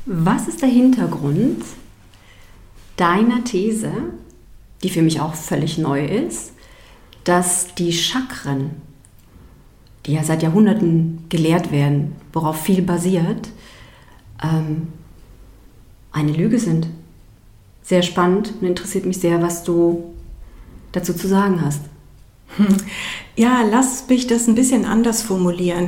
Was ist der Hintergrund deiner These, die für mich auch völlig neu ist, dass die Chakren, die ja seit Jahrhunderten gelehrt werden, worauf viel basiert, eine Lüge sind? Sehr spannend und interessiert mich sehr, was du dazu zu sagen hast. Ja, lass mich das ein bisschen anders formulieren.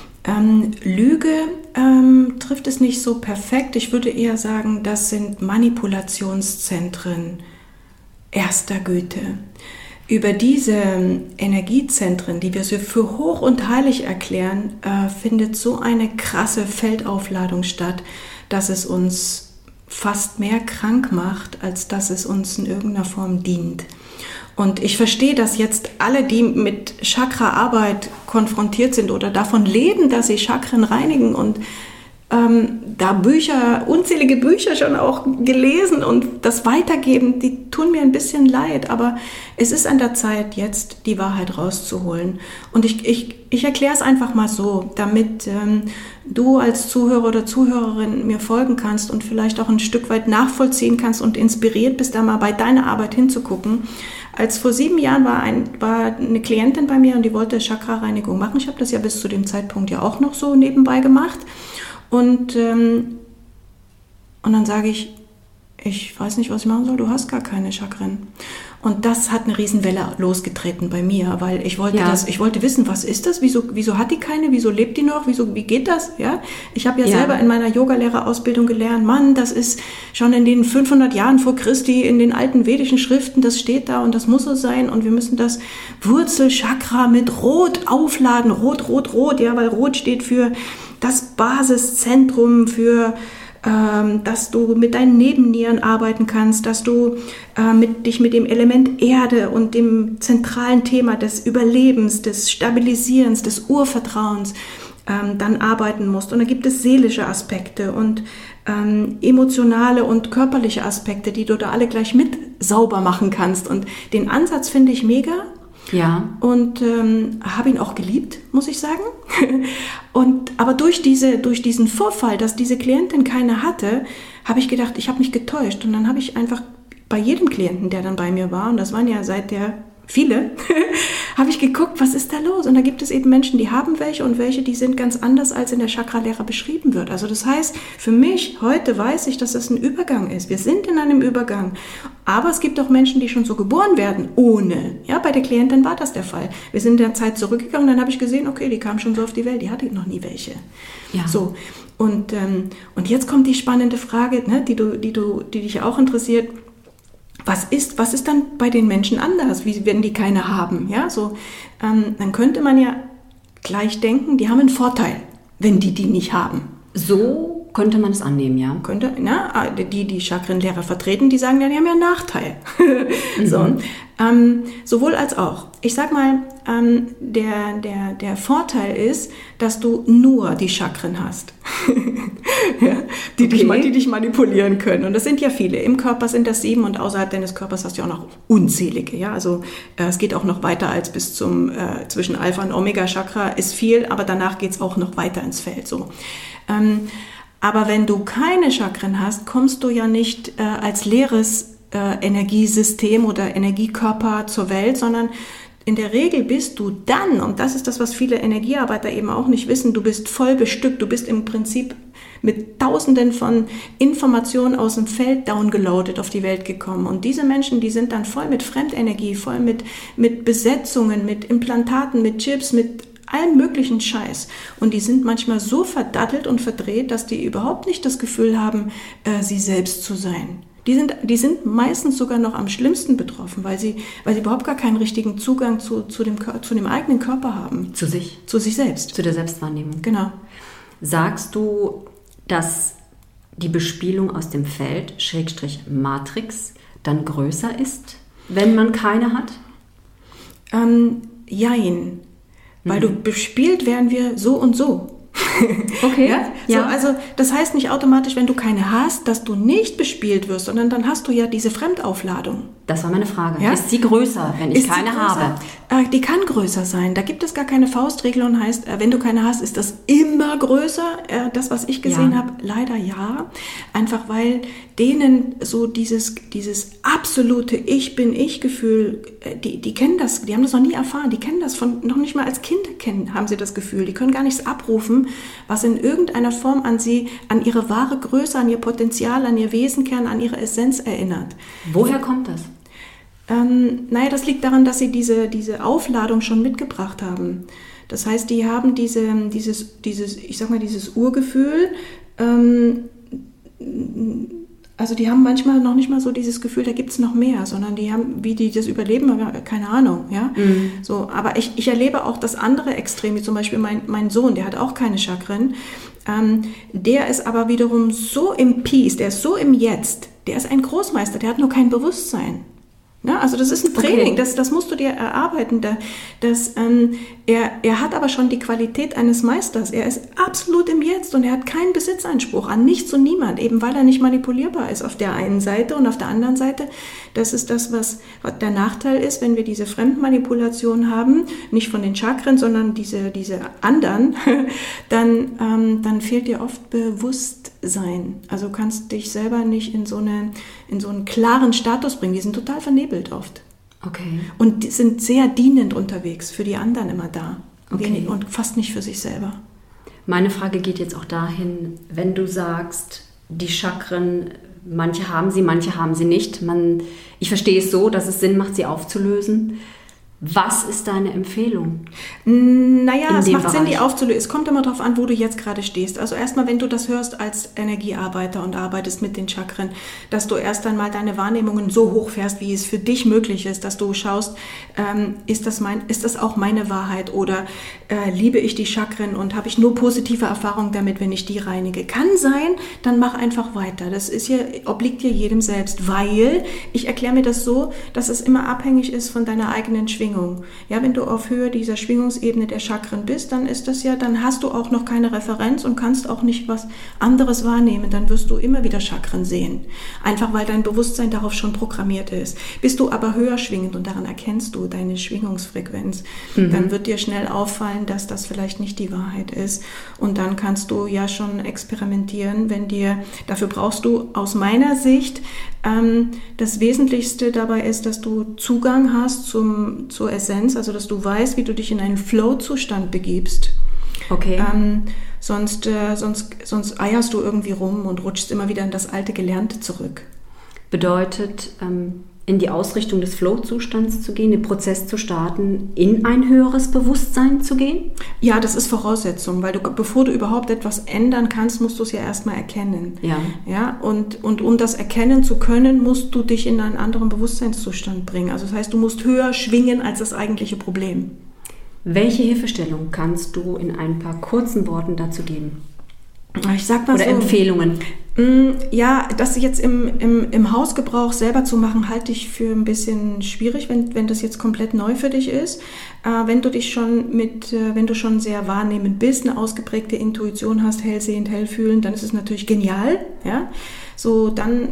Lüge trifft es nicht so perfekt. Ich würde eher sagen, das sind Manipulationszentren erster Güte. Über diese Energiezentren, die wir so für hoch und heilig erklären, findet so eine krasse Feldaufladung statt, dass es uns fast mehr krank macht, als dass es uns in irgendeiner Form dient. Und ich verstehe, dass jetzt alle, die mit Chakra-Arbeit konfrontiert sind oder davon leben, dass sie Chakren reinigen und da unzählige Bücher schon auch gelesen und das weitergeben, die tun mir ein bisschen leid, aber es ist an der Zeit, jetzt die Wahrheit rauszuholen. Und ich erkläre es einfach mal so, damit du als Zuhörer oder Zuhörerin mir folgen kannst und vielleicht auch ein Stück weit nachvollziehen kannst und inspiriert bist, da mal bei deiner Arbeit hinzugucken. Als vor 7 Jahren war eine Klientin bei mir und die wollte Chakra-Reinigung machen. Ich habe das ja bis zu dem Zeitpunkt ja auch noch so nebenbei gemacht. Und dann sage ich weiß nicht, was ich machen soll, du hast gar keine Chakren. Und das hat eine Riesenwelle losgetreten bei mir, weil ich wollte wissen, was ist das? Wieso hat die keine? Wieso lebt die noch? Wie geht das? Ja? Ich habe ja selber in meiner Yogalehrerausbildung gelernt, Mann, das ist schon in den 500 Jahren vor Christi in den alten vedischen Schriften, das steht da und das muss so sein und wir müssen das Wurzelchakra mit Rot aufladen. Rot, ja, weil Rot steht für das Basiszentrum, für dass du mit deinen Nebennieren arbeiten kannst, dass du dich mit dem Element Erde und dem zentralen Thema des Überlebens, des Stabilisierens, des Urvertrauens dann arbeiten musst. Und da gibt es seelische Aspekte und emotionale und körperliche Aspekte, die du da alle gleich mit sauber machen kannst. Und den Ansatz finde ich mega. Ja. Und habe ihn auch geliebt, muss ich sagen. Aber durch diesen Vorfall, dass diese Klientin keine hatte, habe ich gedacht, ich habe mich getäuscht. Und dann habe ich einfach bei jedem Klienten, der dann bei mir war, und das waren ja viele, habe ich geguckt, was ist da los? Und da gibt es eben Menschen, die haben welche und welche, die sind ganz anders, als in der Chakra-Lehre beschrieben wird. Also das heißt, für mich, heute weiß ich, dass das ein Übergang ist. Wir sind in einem Übergang. Aber es gibt auch Menschen, die schon so geboren werden, ohne. Ja, bei der Klientin war das der Fall. Wir sind in der Zeit zurückgegangen, dann habe ich gesehen, okay, die kam schon so auf die Welt, die hatte noch nie welche. Ja. So. Und jetzt kommt die spannende Frage, ne, die dich auch interessiert. Was ist dann bei den Menschen anders, wenn die keine haben? Ja, so, dann könnte man ja gleich denken, die haben einen Vorteil, wenn die nicht haben. So könnte man es annehmen, ja. Die Chakrenlehrer vertreten, die sagen, ja, die haben ja einen Nachteil. So, sowohl als auch. Ich sag mal, der Vorteil ist, dass du nur die Chakren hast, ja, die dich manipulieren können. Und das sind ja viele. Im Körper sind das 7 und außerhalb deines Körpers hast du auch noch unzählige. Ja? Also es geht auch noch weiter als bis zum zwischen Alpha und Omega Chakra ist viel, aber danach geht es auch noch weiter ins Feld. So. Aber wenn du keine Chakren hast, kommst du ja nicht als leeres Energiesystem oder Energiekörper zur Welt, sondern in der Regel bist du dann, und das ist das, was viele Energiearbeiter eben auch nicht wissen, du bist voll bestückt, du bist im Prinzip mit Tausenden von Informationen aus dem Feld downgeloadet auf die Welt gekommen. Und diese Menschen, die sind dann voll mit Fremdenergie, voll mit Besetzungen, mit Implantaten, mit Chips, mit allem möglichen Scheiß. Und die sind manchmal so verdattelt und verdreht, dass die überhaupt nicht das Gefühl haben, sie selbst zu sein. Die sind meistens sogar noch am schlimmsten betroffen, weil sie überhaupt gar keinen richtigen Zugang zu dem eigenen Körper haben. Zu sich. Zu sich selbst. Zu der Selbstwahrnehmung. Genau. Sagst du, dass die Bespielung aus dem Feld, Matrix, dann größer ist, wenn man keine hat? Jein. Weil du bespielt werden wir so und so. Okay. Ja? So, also das heißt nicht automatisch, wenn du keine hast, dass du nicht bespielt wirst, sondern dann hast du ja diese Fremdaufladung. Das war meine Frage. Ja? Ist sie größer, wenn ich keine habe? Die kann größer sein. Da gibt es gar keine Faustregel und heißt, wenn du keine hast, ist das immer größer. Das, was ich gesehen habe, leider ja. Einfach weil denen so dieses absolute Ich-bin-ich-Gefühl, die kennen das, die haben das noch nie erfahren, die kennen das noch nicht mal als Kind haben sie das Gefühl. Die können gar nichts abrufen, was in irgendeiner Form an ihre wahre Größe, an ihr Potenzial, an ihr Wesenkern, an ihre Essenz erinnert. Woher kommt das? Das liegt daran, dass sie diese Aufladung schon mitgebracht haben. Das heißt, die haben dieses Urgefühl, also die haben manchmal noch nicht mal so dieses Gefühl, da gibt es noch mehr, sondern die haben, wie die das überleben, keine Ahnung, ja. So, aber ich erlebe auch das andere Extrem, wie zum Beispiel mein Sohn, der hat auch keine Chakren, der ist aber wiederum so im Peace, der ist so im Jetzt, der ist ein Großmeister, der hat nur kein Bewusstsein. Ja, also das ist ein Training, okay. Das musst du dir erarbeiten. Er hat aber schon die Qualität eines Meisters. Er ist absolut im Jetzt und er hat keinen Besitzanspruch an nichts und niemand, eben weil er nicht manipulierbar ist auf der einen Seite und auf der anderen Seite. Das ist das, was der Nachteil ist, wenn wir diese Fremdmanipulation haben, nicht von den Chakren, sondern diese anderen, dann fehlt dir oft Bewusstsein. Also kannst dich selber nicht in so einen klaren Status bringen. Die sind total vernebelt oft. Okay. Und die sind sehr dienend unterwegs, für die anderen immer da. Okay. Und fast nicht für sich selber. Meine Frage geht jetzt auch dahin, wenn du sagst, die Chakren, manche haben sie nicht. Ich verstehe es so, dass es Sinn macht, sie aufzulösen. Was ist deine Empfehlung? Es macht Sinn, die aufzulösen. Es kommt immer darauf an, wo du jetzt gerade stehst. Also erstmal, wenn du das hörst als Energiearbeiter und arbeitest mit den Chakren, dass du erst einmal deine Wahrnehmungen so hochfährst, wie es für dich möglich ist, dass du schaust, ist das auch meine Wahrheit oder liebe ich die Chakren und habe ich nur positive Erfahrungen damit, wenn ich die reinige? Kann sein, dann mach einfach weiter. Das obliegt dir jedem selbst, weil ich erkläre mir das so, dass es immer abhängig ist von deiner eigenen Schwingung. Ja, wenn du auf Höhe dieser Schwingungsebene der Chakren bist, dann hast du auch noch keine Referenz und kannst auch nicht was anderes wahrnehmen. Dann wirst du immer wieder Chakren sehen. Einfach weil dein Bewusstsein darauf schon programmiert ist. Bist du aber höher schwingend und daran erkennst du deine Schwingungsfrequenz, dann wird dir schnell auffallen, dass das vielleicht nicht die Wahrheit ist. Und dann kannst du ja schon experimentieren, dafür brauchst du aus meiner Sicht, das Wesentlichste dabei ist, dass du Zugang hast zur Essenz, also dass du weißt, wie du dich in einen Flow-Zustand begibst. Okay. Sonst eierst du irgendwie rum und rutschst immer wieder in das alte Gelernte zurück. Bedeutet, in die Ausrichtung des Flow-Zustands zu gehen, den Prozess zu starten, in ein höheres Bewusstsein zu gehen? Ja, das ist Voraussetzung, weil bevor du überhaupt etwas ändern kannst, musst du es ja erstmal erkennen. Ja. Ja, und um das erkennen zu können, musst du dich in einen anderen Bewusstseinszustand bringen. Also das heißt, du musst höher schwingen als das eigentliche Problem. Welche Hilfestellung kannst du in ein paar kurzen Worten dazu geben? Ich sag mal Oder so, Empfehlungen? Ja, das jetzt im Hausgebrauch selber zu machen, halte ich für ein bisschen schwierig, wenn das jetzt komplett neu für dich ist. Wenn du schon sehr wahrnehmend bist, eine ausgeprägte Intuition hast, hellsehend, hellfühlend, dann ist es natürlich genial. Ja? So, dann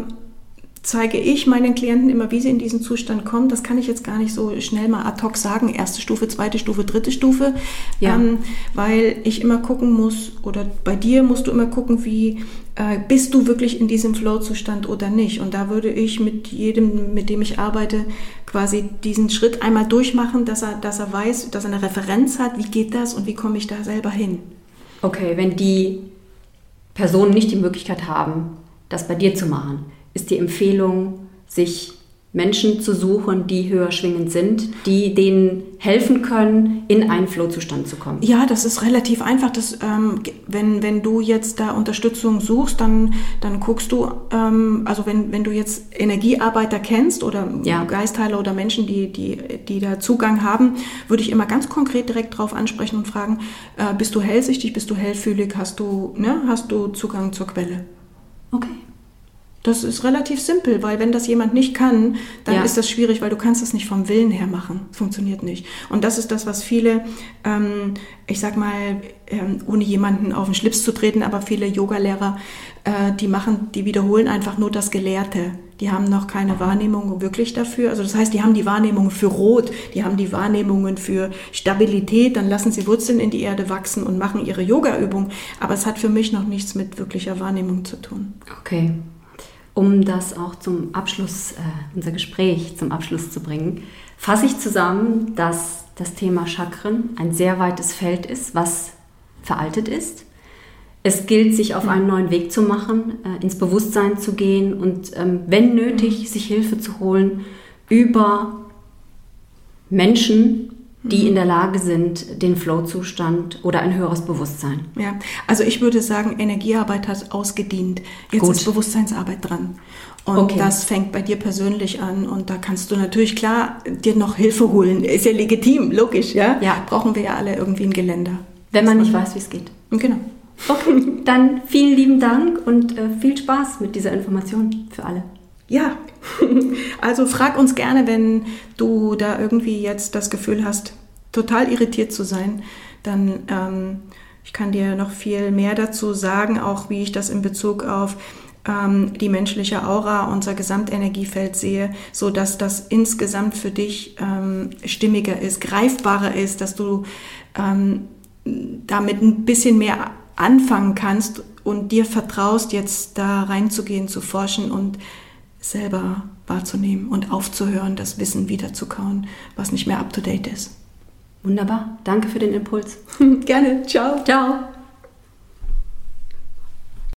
zeige ich meinen Klienten immer, wie sie in diesen Zustand kommen. Das kann ich jetzt gar nicht so schnell mal ad hoc sagen. Erste Stufe, zweite Stufe, dritte Stufe. Ja. Weil ich immer gucken muss, oder bei dir musst du immer gucken, wie bist du wirklich in diesem Flow-Zustand oder nicht. Und da würde ich mit jedem, mit dem ich arbeite, quasi diesen Schritt einmal durchmachen, dass er weiß, dass er eine Referenz hat, wie geht das und wie komme ich da selber hin. Okay, wenn die Personen nicht die Möglichkeit haben, das bei dir zu machen, ist die Empfehlung, sich Menschen zu suchen, die höher schwingend sind, die denen helfen können, in einen Flow-Zustand zu kommen. Ja, das ist relativ einfach. Wenn du jetzt da Unterstützung suchst, dann guckst du, also wenn du jetzt Energiearbeiter kennst oder Geistheiler oder Menschen, die da Zugang haben, würde ich immer ganz konkret direkt drauf ansprechen und fragen, bist du hellsichtig, bist du hellfühlig, hast du Zugang zur Quelle? Okay. Das ist relativ simpel, weil wenn das jemand nicht kann, dann Ja. ist das schwierig, weil du kannst es nicht vom Willen her machen. Das funktioniert nicht. Und das ist das, was viele, ich sag mal, ohne jemanden auf den Schlips zu treten, aber viele Yogalehrer, die wiederholen einfach nur das Gelehrte. Die haben noch keine Wahrnehmung wirklich dafür. Also das heißt, die haben die Wahrnehmung für Rot, die haben die Wahrnehmungen für Stabilität, dann lassen sie Wurzeln in die Erde wachsen und machen ihre Yoga-Übung. Aber es hat für mich noch nichts mit wirklicher Wahrnehmung zu tun. Okay. Um das auch zum Abschluss, unser Gespräch zum Abschluss zu bringen, fasse ich zusammen, dass das Thema Chakren ein sehr weites Feld ist, was veraltet ist. Es gilt, sich auf einen neuen Weg zu machen, ins Bewusstsein zu gehen und wenn nötig, sich Hilfe zu holen über Menschen, die in der Lage sind, den Flow-Zustand oder ein höheres Bewusstsein. Ja, also ich würde sagen, Energiearbeit hat ausgedient. Jetzt Gut. ist Bewusstseinsarbeit dran. Und Okay. das fängt bei dir persönlich an. Und da kannst du natürlich, klar, dir noch Hilfe holen. Ist ja legitim, logisch, ja? Ja. Brauchen wir ja alle irgendwie ein Geländer. Wenn man nicht weiß, wie es geht. Genau. Okay, dann vielen lieben Dank und viel Spaß mit dieser Information für alle. Ja, also frag uns gerne, wenn du da irgendwie jetzt das Gefühl hast, total irritiert zu sein, dann ich kann dir noch viel mehr dazu sagen, auch wie ich das in Bezug auf die menschliche Aura, unser Gesamtenergiefeld sehe, so dass das insgesamt für dich stimmiger ist, greifbarer ist, dass du damit ein bisschen mehr anfangen kannst und dir vertraust, jetzt da reinzugehen, zu forschen und selber wahrzunehmen und aufzuhören, das Wissen wiederzukauen, was nicht mehr up-to-date ist. Wunderbar, danke für den Impuls. Gerne, ciao. Ciao.